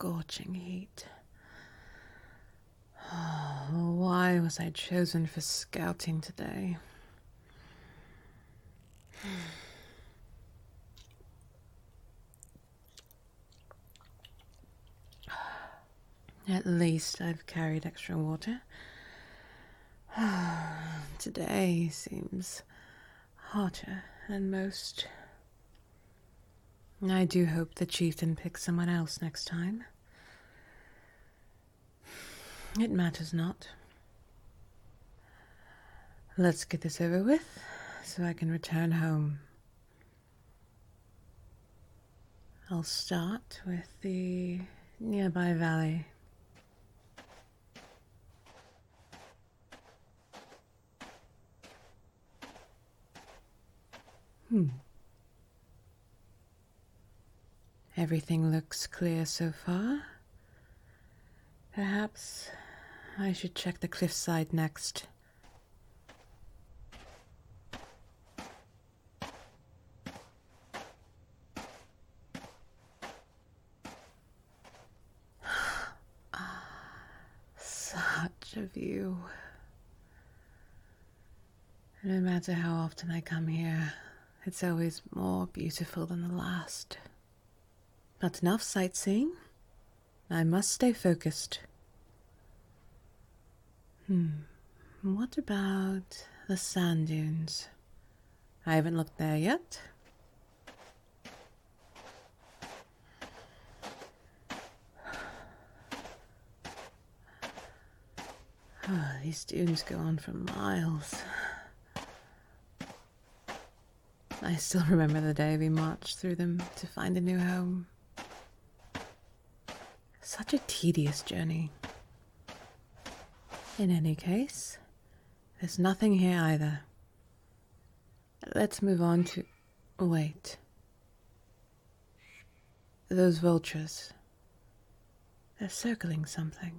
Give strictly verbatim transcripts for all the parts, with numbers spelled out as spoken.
scorching heat. Oh, why was I chosen for scouting today? At least I've carried extra water. Today seems hotter than most. I do hope the chieftain picks someone else next time. It matters not. Let's get this over with, so I can return home. I'll start with the nearby valley. Hmm. Everything looks clear so far. Perhaps I should check the cliffside next. Such a view. No matter how often I come here, it's always more beautiful than the last. Not enough sightseeing. I must stay focused. Hmm. What about the sand dunes? I haven't looked there yet. Oh, these dunes go on for miles. I still remember the day we marched through them to find a new home. Such a tedious journey. In any case, there's nothing here either. Let's move on to... Wait. Those vultures. They're circling something.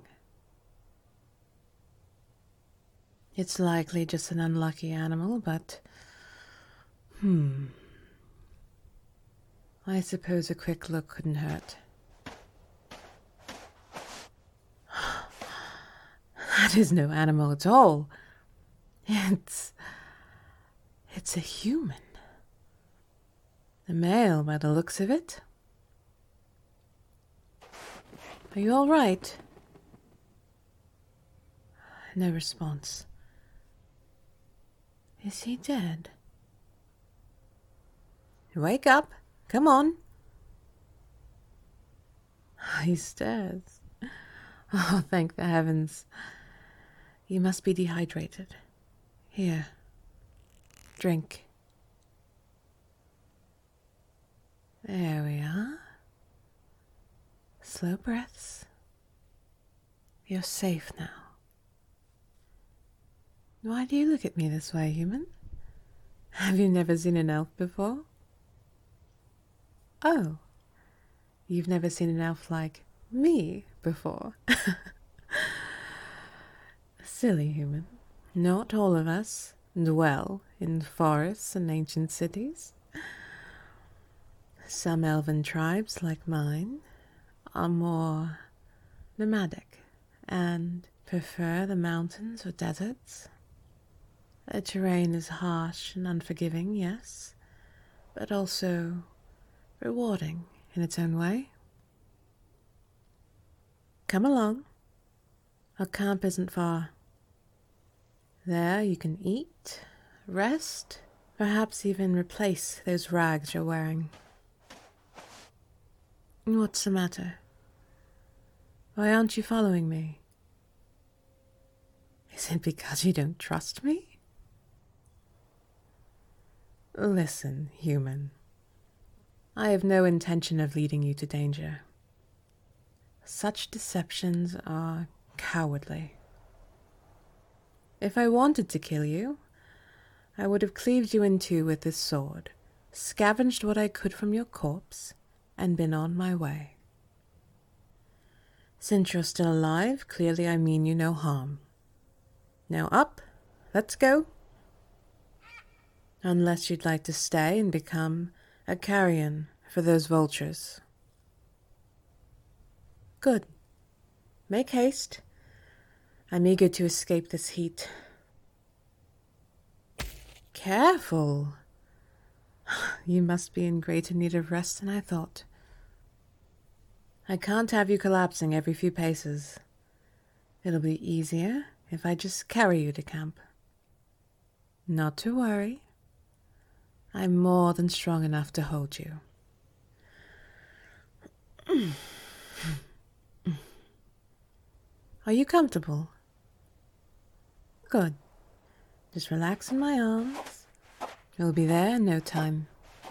It's likely just an unlucky animal, but... Hmm. I suppose a quick look couldn't hurt. That is no animal at all. It's... It's a human. A male, by the looks of it. Are you all right? No response. Is he dead? Wake up. Come on. He stares. Oh, thank the heavens. You must be dehydrated. Here. Drink. There we are. Slow breaths. You're safe now. Why do you look at me this way, human? Have you never seen an elf before? Oh, you've never seen an elf like me before. Silly human. Not all of us dwell in forests and ancient cities. Some elven tribes, like mine, are more nomadic and prefer the mountains or deserts. The terrain is harsh and unforgiving, yes, but also rewarding in its own way. Come along. Our camp isn't far. There you can eat, rest, perhaps even replace those rags you're wearing. What's the matter? Why aren't you following me? Is it because you don't trust me? Listen, human. I have no intention of leading you to danger. Such deceptions are cowardly. If I wanted to kill you, I would have cleaved you in two with this sword, scavenged what I could from your corpse, and been on my way. Since you're still alive, clearly I mean you no harm. Now up, let's go. Unless you'd like to stay and become a carrion for those vultures. Good. Make haste. I'm eager to escape this heat. Careful. You must be in greater need of rest than I thought. I can't have you collapsing every few paces. It'll be easier if I just carry you to camp. Not to worry. I'm more than strong enough to hold you. Are you comfortable? Good. Just relax in my arms. You'll be there in no time.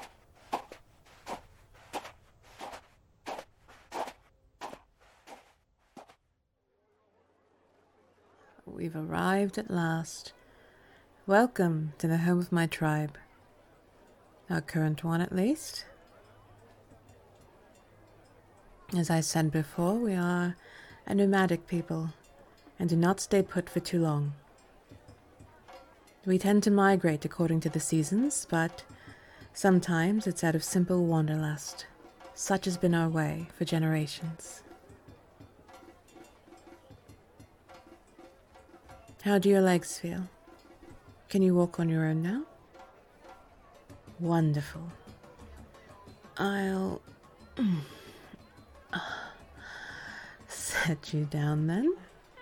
We've arrived at last. Welcome to the home of my tribe. Our current one, at least. As I said before, we are a nomadic people and do not stay put for too long. We tend to migrate according to the seasons, but sometimes it's out of simple wanderlust. Such has been our way for generations. How do your legs feel? Can you walk on your own now? Wonderful. I'll set you down then.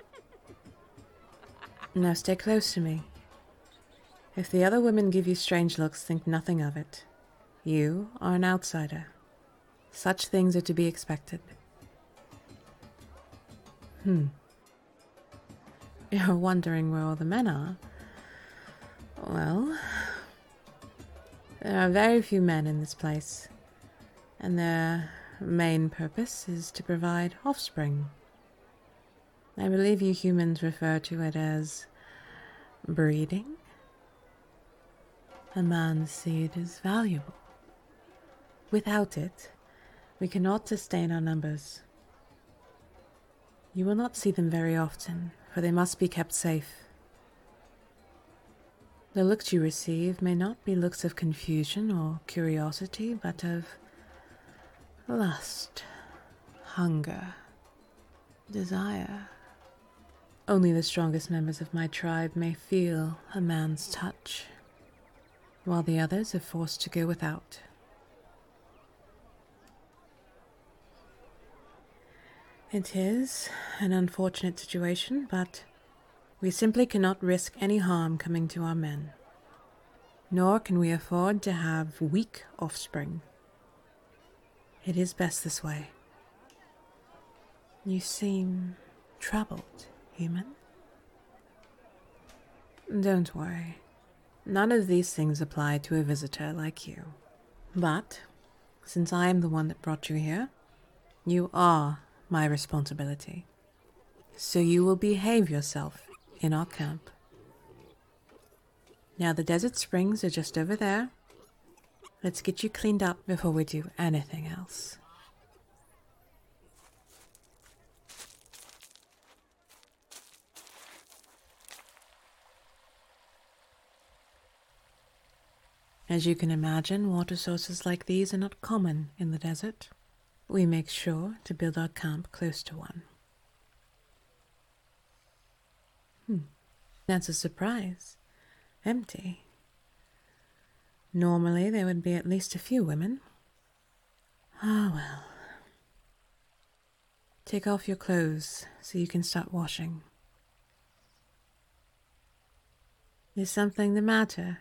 Now stay close to me. If the other women give you strange looks, think nothing of it. You are an outsider. Such things are to be expected. Hmm. You're wondering where all the men are? Well, there are very few men in this place, and their main purpose is to provide offspring. I believe you humans refer to it as breeding. A man's seed is valuable. Without it, we cannot sustain our numbers. You will not see them very often, for they must be kept safe. The looks you receive may not be looks of confusion or curiosity, but of lust, hunger, desire. Only the strongest members of my tribe may feel a man's touch, while the others are forced to go without. It is an unfortunate situation, but we simply cannot risk any harm coming to our men. Nor can we afford to have weak offspring. It is best this way. You seem troubled, human. Don't worry. None of these things apply to a visitor like you. But, since I am the one that brought you here, you are my responsibility. So you will behave yourself in our camp. Now the desert springs are just over there. Let's get you cleaned up before we do anything else. As you can imagine, water sources like these are not common in the desert. We make sure to build our camp close to one. Hmm. That's a surprise. Empty. Normally there would be at least a few women. Ah, well. Take off your clothes so you can start washing. Is something the matter?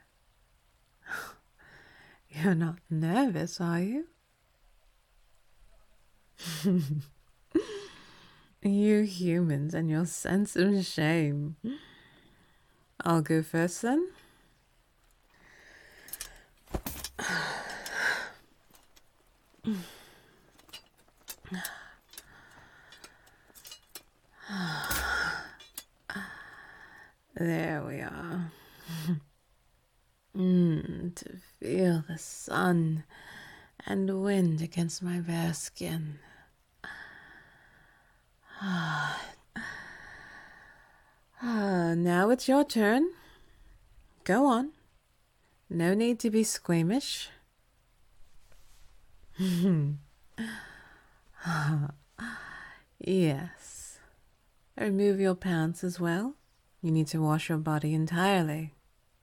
You're not nervous, are you? You humans and your sense of shame. I'll go first then. There we are. Mm, to feel the sun and wind against my bare skin. Ah, now it's your turn. Go on. No need to be squeamish. Yes. Remove your pants as well. You need to wash your body entirely.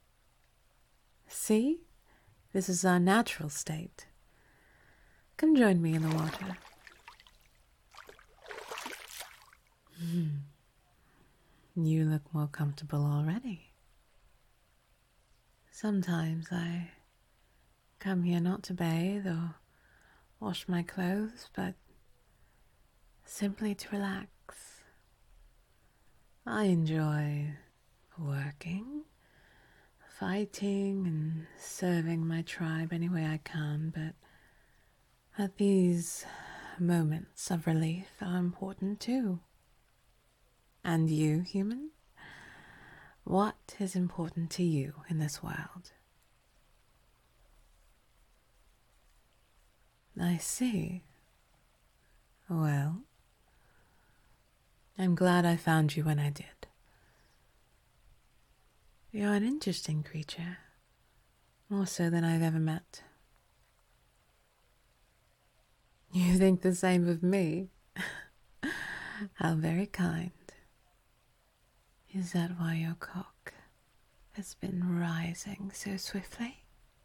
See? This is our natural state. Come join me in the water. Hmm. You look more comfortable already. Sometimes I come here not to bathe or wash my clothes, but simply to relax. I enjoy working, fighting, and serving my tribe any way I can, but at these moments of relief are important too. And you, human? What is important to you in this world? I see. Well, I'm glad I found you when I did. You're an interesting creature, more so than I've ever met. You think the same of me? How very kind. Is that why your cock has been rising so swiftly?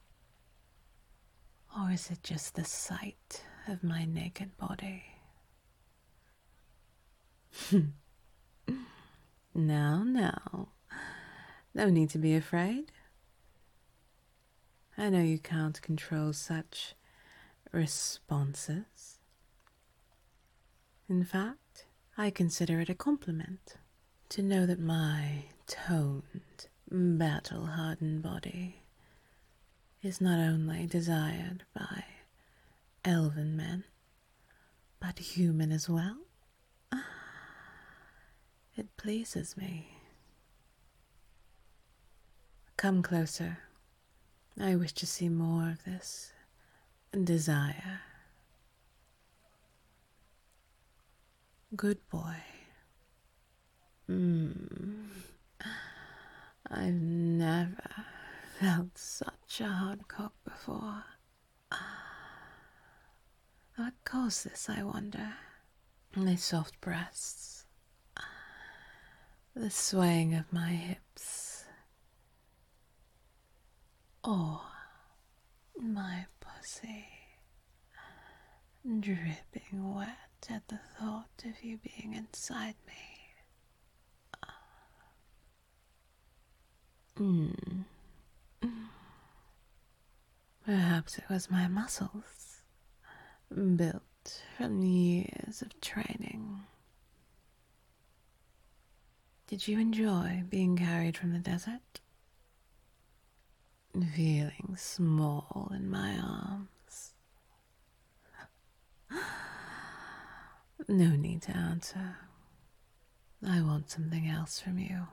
Or is it just the sight of my naked body? Now, now. No need to be afraid. I know you can't control such responses. In fact, I consider it a compliment to know that my toned, battle-hardened body is not only desired by elven men, but human as well. It pleases me. Come closer. I wish to see more of this desire. Good boy. Mm. I've never felt such a hard cock before. What caused this, I wonder? My soft breasts, the swaying of my hips, or my pussy dripping wet at the thought of you being inside me. Mm. Perhaps it was my muscles, built from years of training. Did you enjoy being carried from the desert? Feeling small in my arms? No need to answer. I want something else from you.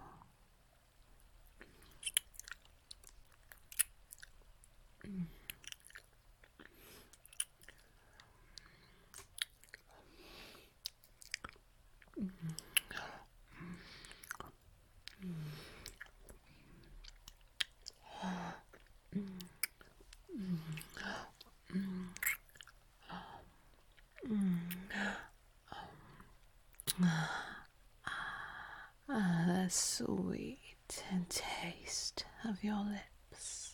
Ah, the sweet taste of your lips.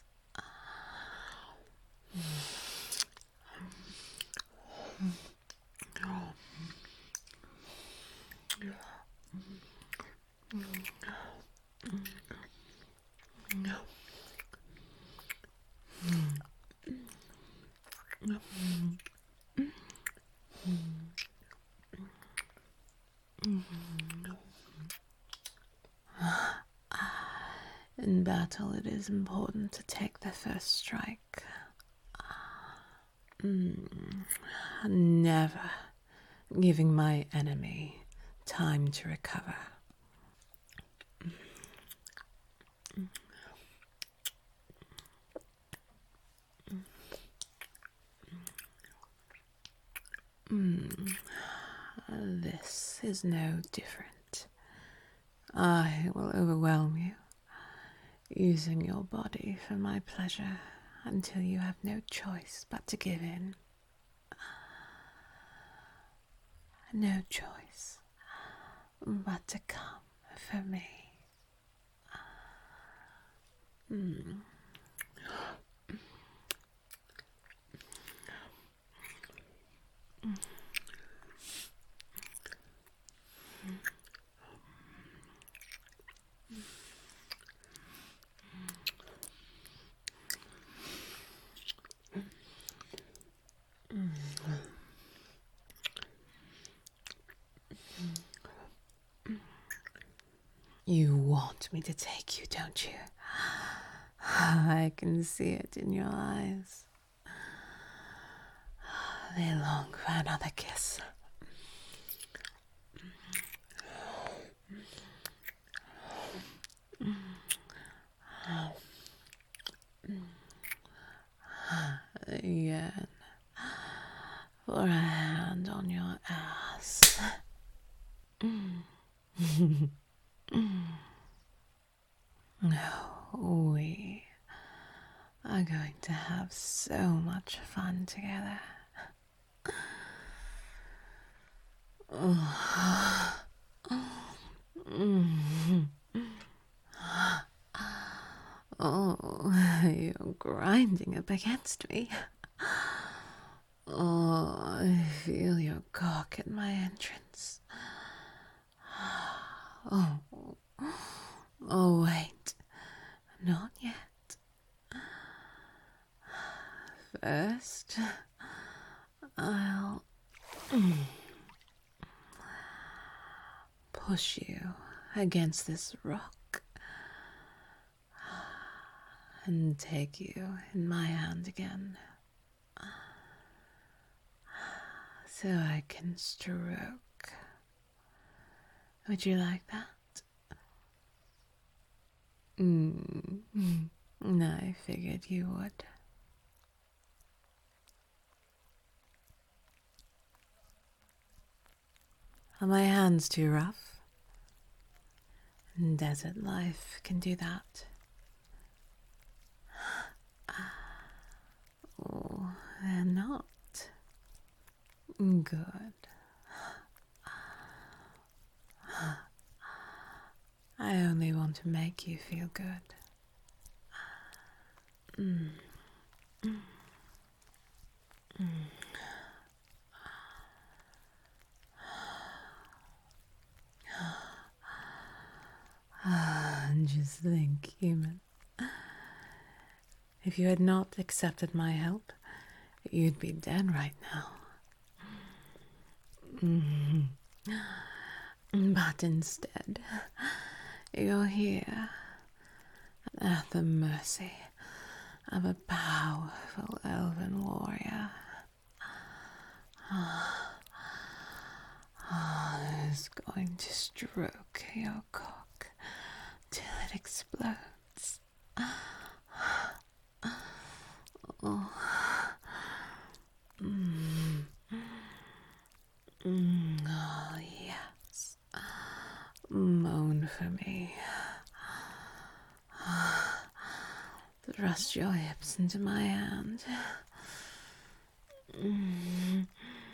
In battle, it is important to take the first strike. Mm. Never giving my enemy time to recover. Mm. This is no different. I will overwhelm you, using your body for my pleasure until you have no choice but to give in. no choice but to come for me. Mm. You want me to take you, don't you? I can see it in your eyes. They long for another kiss. Again, for a hand on your ass. No, we are going to have so much fun together. Oh, you're grinding up against me. Oh, I feel your cock at my entrance. Oh, oh, wait, not yet. First, I'll push you against this rock and take you in my hand again, so I can stroke. Would you like that? Mm. I figured you would. Are my hands too rough? Desert life can do that. Oh, they're not. Good. I only want to make you feel good. Mm. Mm. Mm. Ah, just think, human. If you had not accepted my help, you'd be dead right now. Mm-hmm. But instead, you're here at the mercy of a powerful elven warrior. Who's going to stroke your cock till it explodes. Oh. Mm. Mm. Oh, yes. Moan for me. Thrust your hips into my hand. Mm.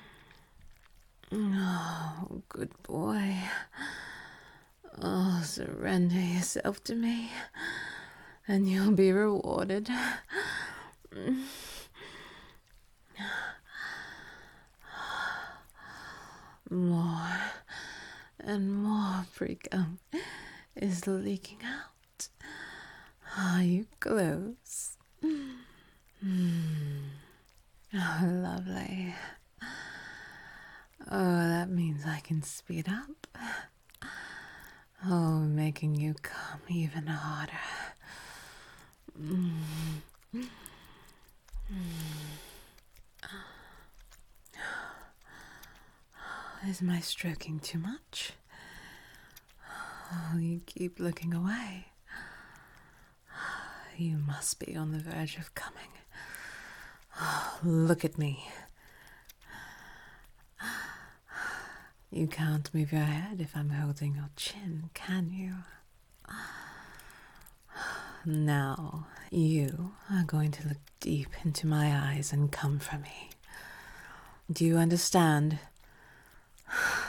Oh, good boy. Oh, surrender yourself to me, and you'll be rewarded. More and more pre-cum is leaking out. Are you close? Mm. Oh, lovely. Oh, that means I can speed up. Oh, making you come even harder. Mm. Mm. Is my stroking too much? Oh, you keep looking away. You must be on the verge of coming. Oh, look at me. You can't move your head if I'm holding your chin, can you? Now, you are going to look deep into my eyes and come for me. Do you understand?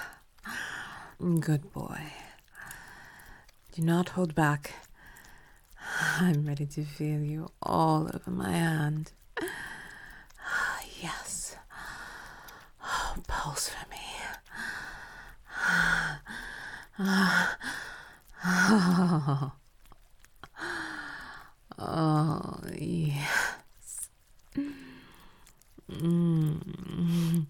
Good boy. Do not hold back. I'm ready to feel you all over my hand. Yes. Oh, pulse for me. Oh, oh yes. Mm.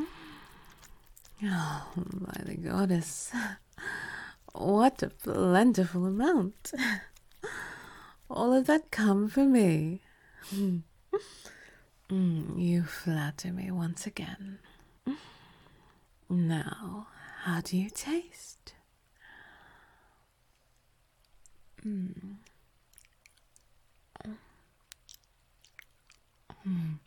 Oh, by the goddess. What a plentiful amount. All of that come for me. Mm, you flatter me once again. Now, how do you taste? Mm. Mm.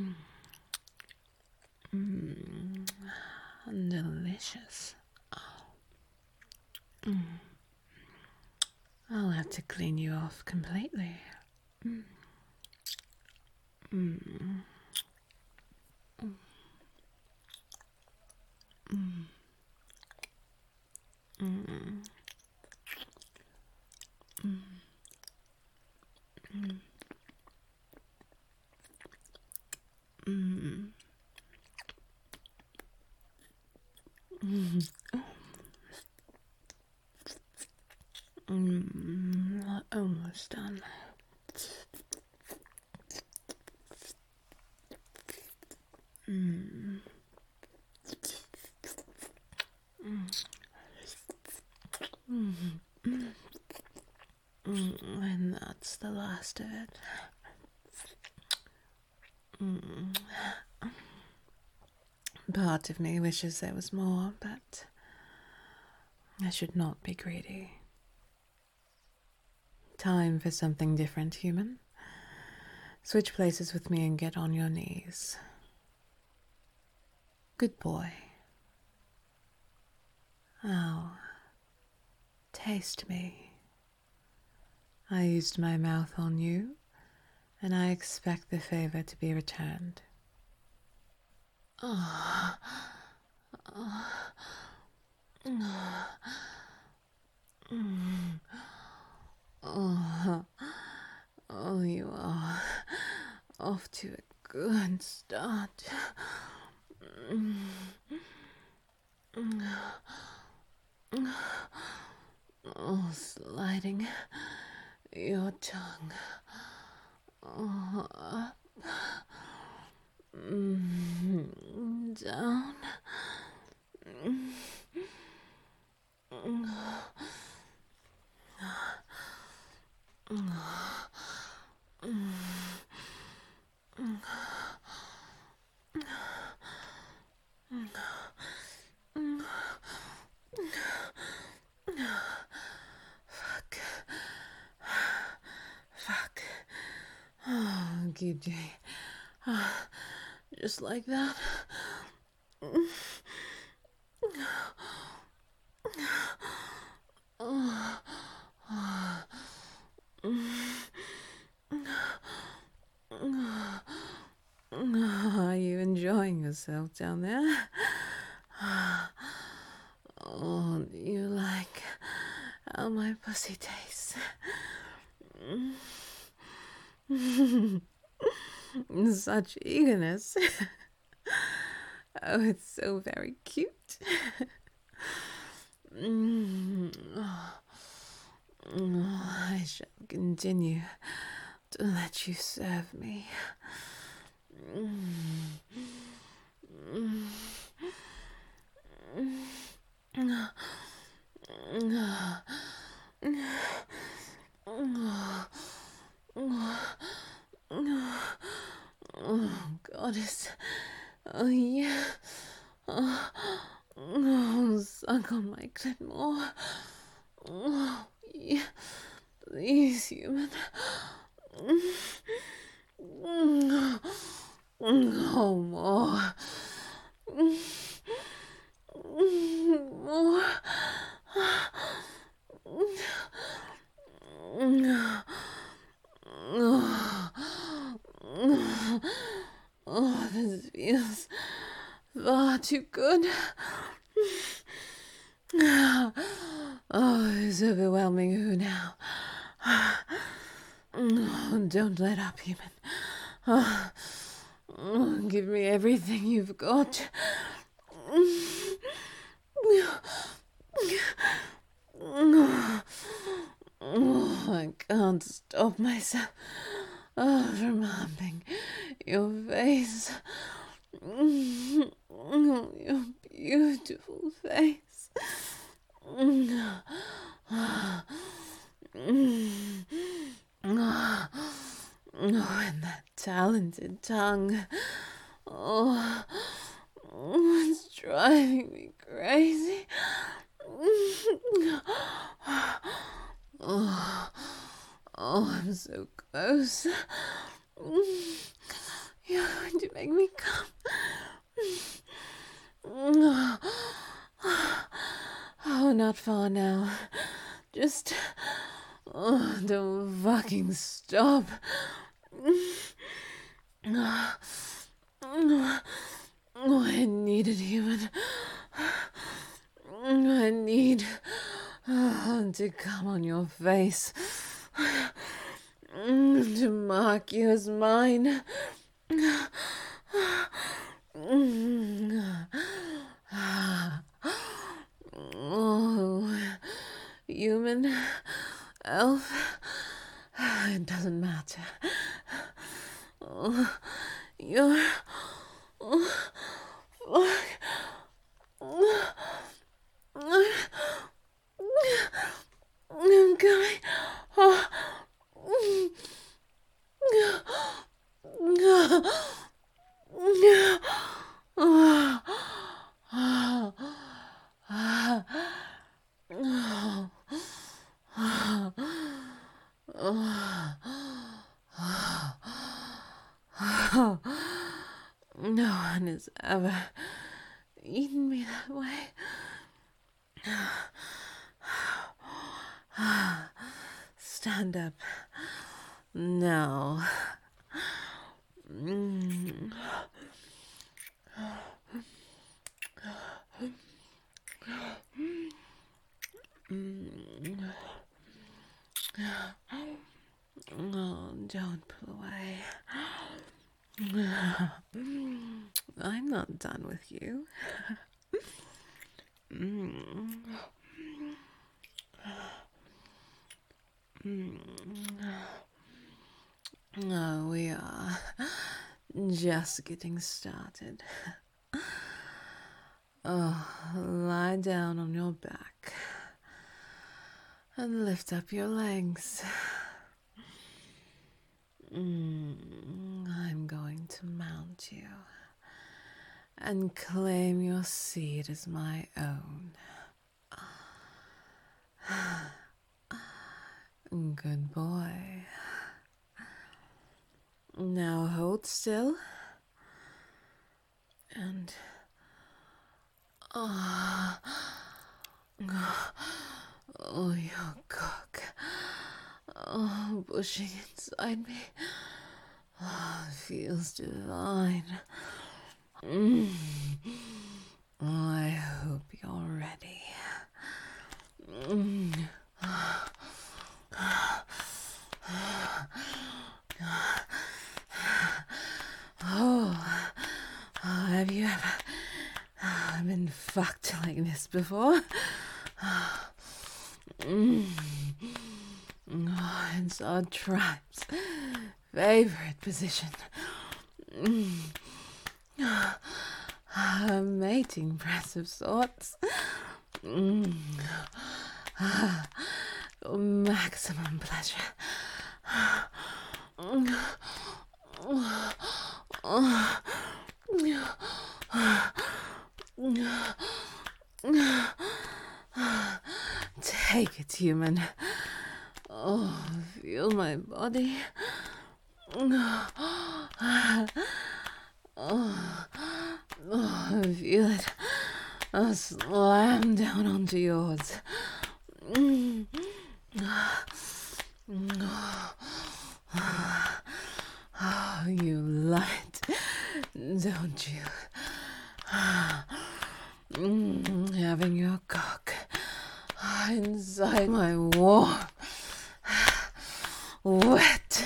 Mm. Delicious. Mm. I'll have to clean you off completely. Mm. Mm. Mm. Mm. Mm. Mm. Mm. Mm. Mm. Mm. Almost done. Mm. Mm. Mm. Mm. And that's the last of it. Mm. Part of me wishes there was more, but I should not be greedy. Time for something different, human. Switch places with me and get on your knees. Good boy. Now, taste me. I used my mouth on you, and I expect the favor to be returned. Oh, oh, oh, oh, oh, you are off to a good start. Oh, sliding your tongue oh, up, mm, down. Fuck. Fuck. Oh, G J. Oh, just like that. Oh, are you enjoying yourself down there? Oh, do you like how my pussy tastes? Such eagerness. Oh, it's so very cute. Mm. Oh. Oh, I shall continue to let you serve me. Mm. Mm. Mm. Oh, goddess. Oh, yeah. Oh, oh, suck on my clit more. Oh, yeah. Please, human. Oh, more. More. Oh, this feels far too good. who's overwhelming who now? Oh, don't let up, human. Oh, oh, give me everything you've got. Oh, I can't stop myself oh, from humping your face. Oh, your beautiful face. Oh, and that talented tongue. Oh, oh, it's driving me crazy. Oh, oh, I'm so close. You're going to make me come. Oh, not far now. Just oh, don't fucking stop. Oh, I need it, human. I need oh, to come on your face, to mark you as mine. Oh, human, elf, it doesn't matter. Oh, you're oh, fuck. I'm going. Oh. No one has ever eaten me that way. Stand up. No. Mm. Oh, don't pull away. I'm not done with you. mm. Oh, we are just getting started. Oh, lie down on your back and lift up your legs. Mm, I'm going to mount you and claim your seat as my own. Good boy. Now hold still and oh, oh, your cock. Oh, pushing inside me. Oh, it feels divine. Mm. Oh, I hope you're ready. Mm. Oh, oh, have you ever oh, been fucked like this before? Mm. Oh, it's our tribe's favorite position. Mm. A mating press of sorts. Mm. Maximum pleasure. Take it, human. Oh, feel my body. Oh, oh, feel it. Oh, slam down onto yours. Oh, you love it, don't you? Having your cock inside my warm, wet,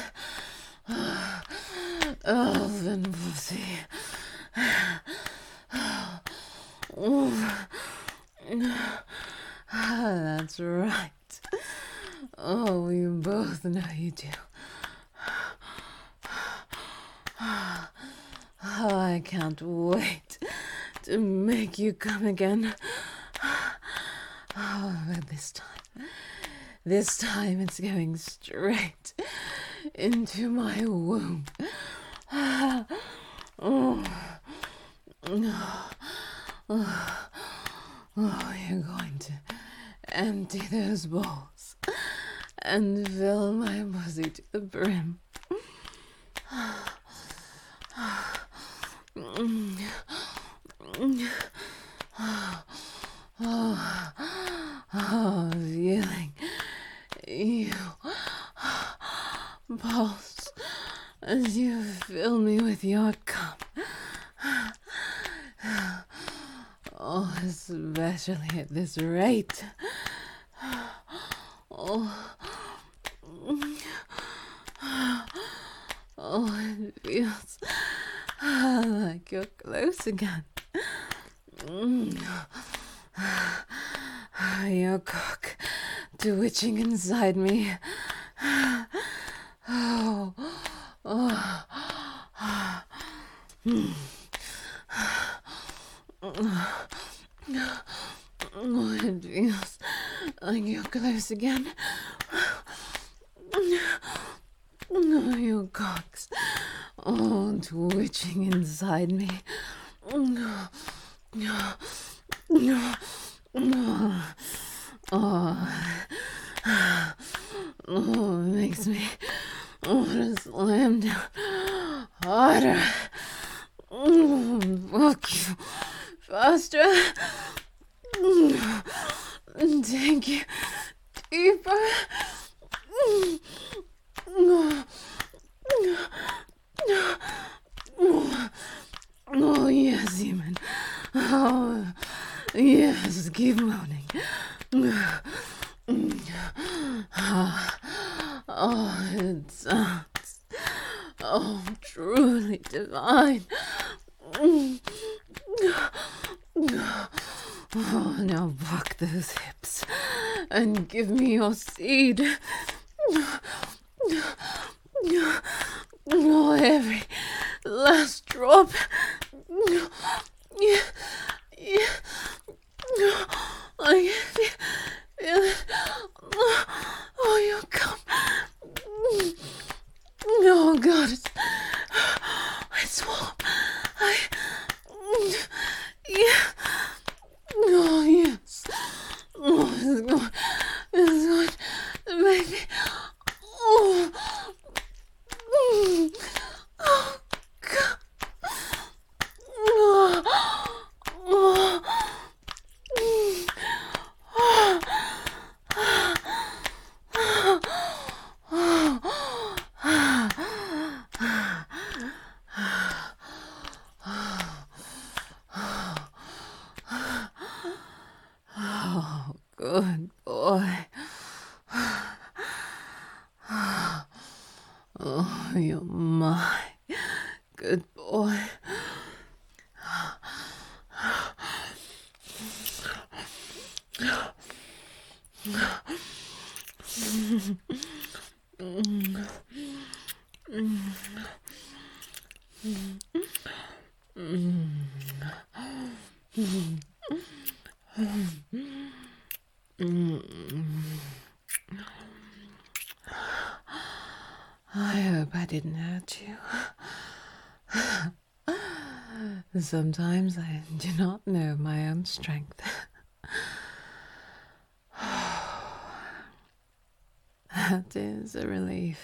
elven pussy. That's right. Oh, we both know you do. Oh, I can't wait to make you come again. Oh, but this time, this time it's going straight into my womb. Oh, oh, oh, oh, you're going to empty those bowls and fill my pussy to the brim. Oh, oh, feeling you pulse as you fill me with your cum. Oh, especially at this rate. Oh, oh, it feels like you're close again. Your cock twitching inside me. Oh, oh, mm. Oh, it feels like you're close again. Oh, your cock's oh, twitching inside me. Oh, oh, it makes me want to slam down harder. Oh, fuck you faster. Take you deeper. Oh, yes, Seaman. Oh, yes, keep moaning. Oh, it sounds oh, truly divine. Oh, now buck those hips and give me your seed. Oh, every last drop. Yeah, yeah. I feel, feel it. Oh, you come. Oh, God, it's, it's warm. I, yeah. Oh, yes. Oh, it's going, it's going to make me, oh, mm, oh, God. Oh, oh, mm, oh, oh, good boy. Oh, you're my good boy. I hope I didn't hurt you. Sometimes I do not know my own strength. That is a relief.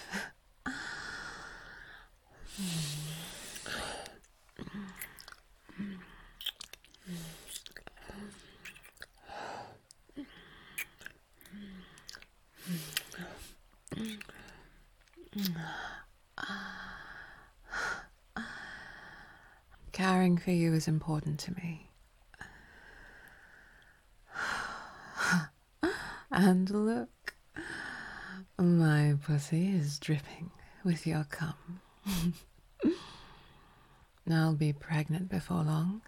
Caring for you is important to me. And look, my pussy is dripping with your cum. I'll be pregnant before long.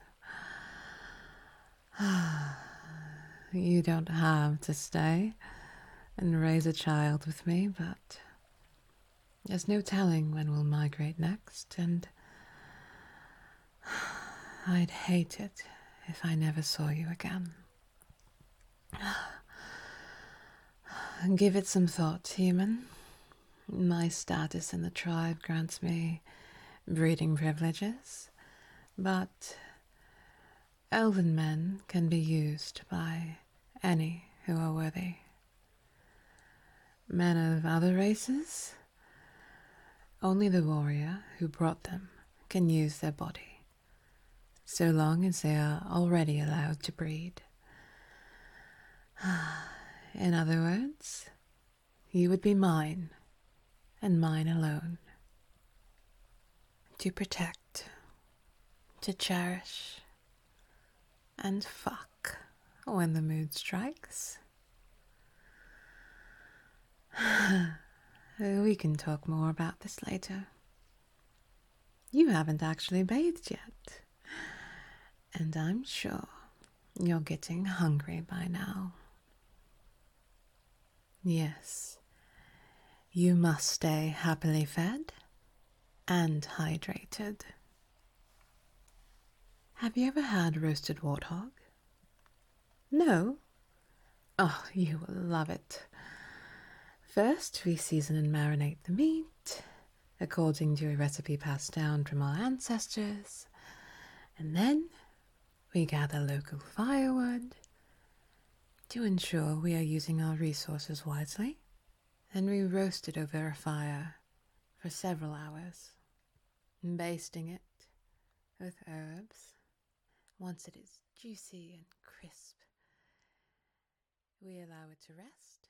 You don't have to stay and raise a child with me, but there's no telling when we'll migrate next, and I'd hate it if I never saw you again. Give it some thought, human. My status in the tribe grants me breeding privileges, but elven men can be used by any who are worthy. Men of other races, only the warrior who brought them can use their body, so long as they are already allowed to breed. In other words, you would be mine, and mine alone. To protect, to cherish, and fuck when the mood strikes. We can talk more about this later. You haven't actually bathed yet, and I'm sure you're getting hungry by now. Yes, you must stay happily fed and hydrated. Have you ever had roasted warthog? No? Oh, you will love it. First, we season and marinate the meat, according to a recipe passed down from our ancestors, and then we gather local firewood to ensure we are using our resources wisely. Then we roast it over a fire for several hours, basting it with herbs. Once it is juicy and crisp, we allow it to rest